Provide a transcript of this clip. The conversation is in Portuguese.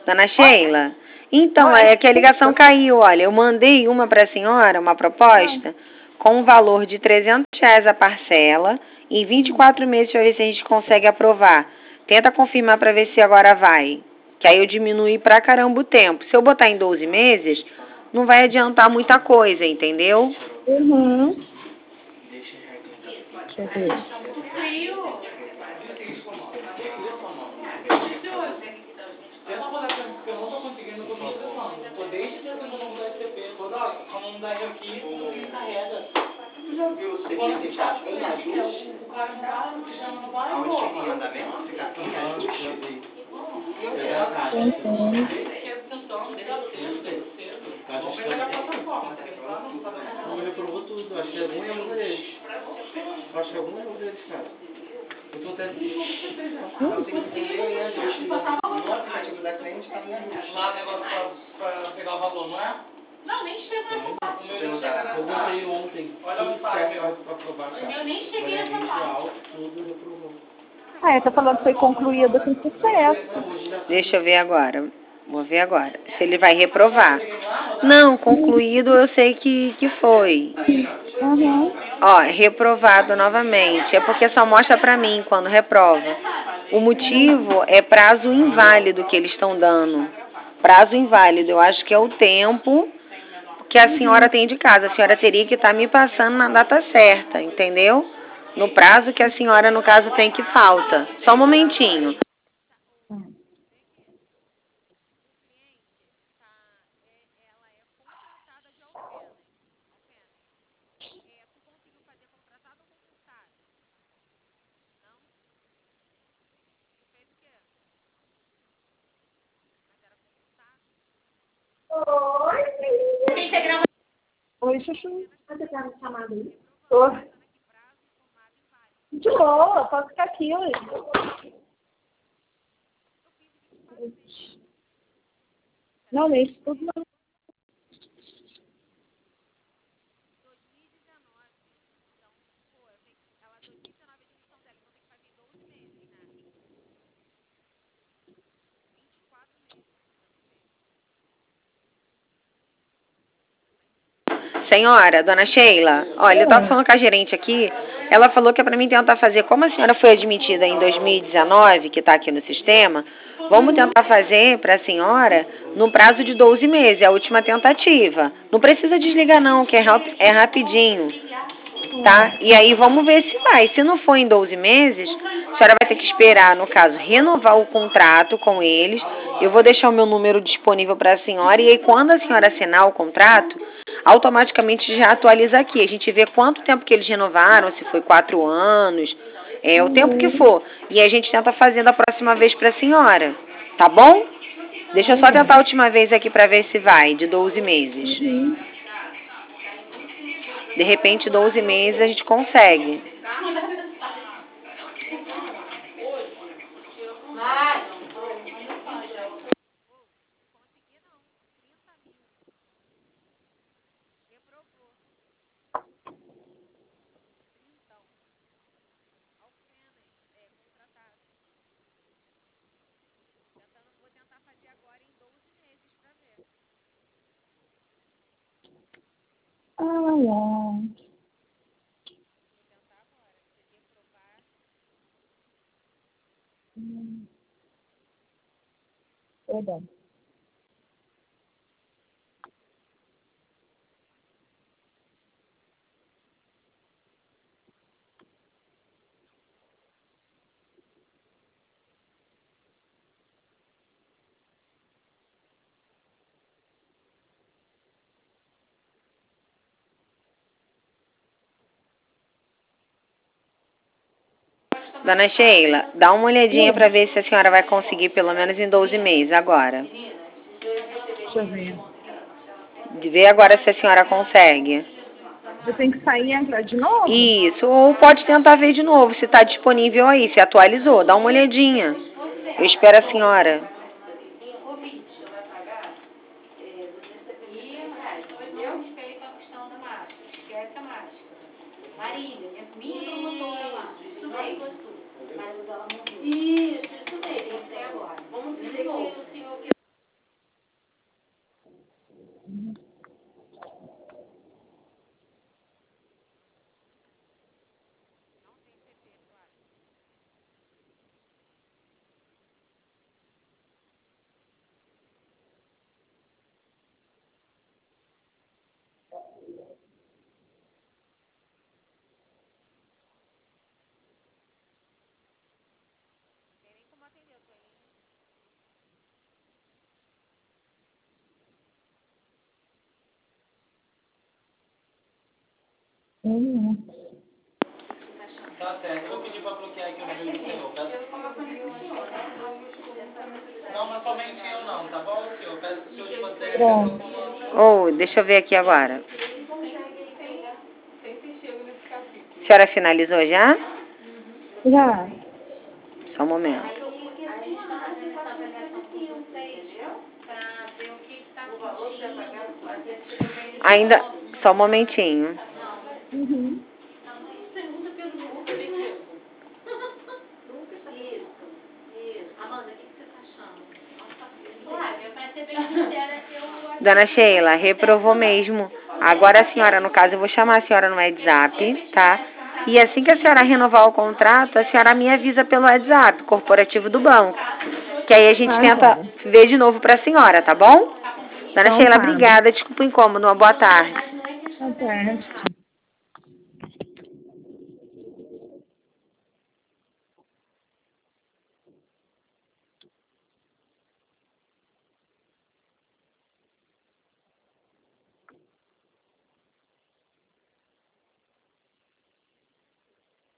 Dona Sheila, então, Oi. é que a ligação caiu, olha, eu mandei uma para a senhora, uma proposta, com um valor de R$ 300 a parcela, em 24 meses para ver se a gente consegue aprovar. Tenta confirmar para ver se agora vai, que aí eu diminui pra caramba o tempo. Se eu botar em 12 meses, não vai adiantar muita coisa, entendeu? Uhum. Deixa eu ver. Tenta mudar pra mim, porque eu não tô conseguindo, não tô me estressando. Tô desde dia tentando mudar SCP. Toda hora, quando não dá aqui, tudo me carrega. Tu já viu o CP de caixa em ajuste? O cara não para, não chama, não vai, Aonde fica em porra. andamento, fica em ajuste. Uhum. Vamos melhorar a plataforma, tem que falar não, Não reprovou tudo, acho que é algum erro deles. Acho que é algum erro deles, cara. Eu tô até sem jogo CP já. Então tem que ser em ajuste no aplicativo da cliente, tá em ajuste. lá o negócio pra pegar o valor, não é? Não, nem chega nessa parte. Deixa eu perguntar. Eu botei ontem, Olha tudo o pai, certo meu. pra provar, cara. Eu nem cheguei nessa parte. Alto, tudo reprovou. Tá falando que foi concluída com sucesso. Hoje já Deixa eu ver agora. Vou ver agora. Se ele vai reprovar. Não, concluído eu sei que foi. Uhum. Ó, reprovado novamente. É porque só mostra pra mim quando reprova. O motivo é prazo inválido que eles estão dando. Prazo inválido. Eu acho que é o tempo que a senhora tem de casa. A senhora teria que estar me passando na data certa, entendeu? No prazo que a senhora, no caso, tem que falta. Só um momentinho. Oi, Chuchu. Você tá me chamando aí? Tô. De boa, posso ficar aqui, oi. Não, nem isso tudo não. Senhora, dona Sheila, olha, eu estava falando com a gerente aqui, ela falou que é para mim tentar fazer, como a senhora foi admitida em 2019, que está aqui no sistema, vamos tentar fazer para a senhora no prazo de 12 meses, é a última tentativa. Não precisa desligar não, que é rapidinho, tá? E aí vamos ver se vai. Se não for em 12 meses, a senhora vai ter que esperar, no caso, renovar o contrato com eles. Eu vou deixar o meu número disponível para a senhora e aí quando a senhora assinar o contrato, automaticamente já atualiza aqui. A gente vê quanto tempo que eles renovaram, se foi 4 anos, o tempo que for. E a gente tenta fazer da próxima vez para a senhora, tá bom? Deixa eu só tentar a última vez aqui para ver se vai, de 12 meses. De repente, 12 meses a gente consegue. Ai, ai. Verdade. Dona Sheila, dá uma olhadinha para ver se a senhora vai conseguir pelo menos em 12 meses agora. Deixa eu ver. Vê agora se a senhora consegue. Eu tenho que sair e entrar de novo? Isso, ou pode tentar ver de novo se está disponível aí, se atualizou. Dá uma olhadinha. Eu espero a senhora. Marília, minha promotora lá. Isso mesmo. Mas ela morreu. Isso mesmo. Agora. Vamos dizer que o senhor Tá certo, eu vou pedir pra bloquear aqui o nome do senhor. Não, mas somente eu não, tá bom, senhor? Peço que o senhor tipo, tenha atenção conosco. Oh, deixa eu ver aqui agora. A senhora finalizou já? Já. Só um momento. A gente está fazendo essa avaliação com vocês para ver o que está sentindo. Ainda, só um momentinho. Pergunta pelo Lucas. Isso. Amanda, o que você está achando? Olha, para ser bem sincera, eu acho Dona Sheila, reprovou mesmo. Agora a senhora, no caso, eu vou chamar a senhora no WhatsApp, tá? E assim que a senhora renovar o contrato, a senhora me avisa pelo WhatsApp, corporativo do banco. Que aí a gente tenta ver de novo pra senhora, tá bom? Dona Sheila, obrigada. Desculpa o incômodo. Uma boa tarde. Tá certo.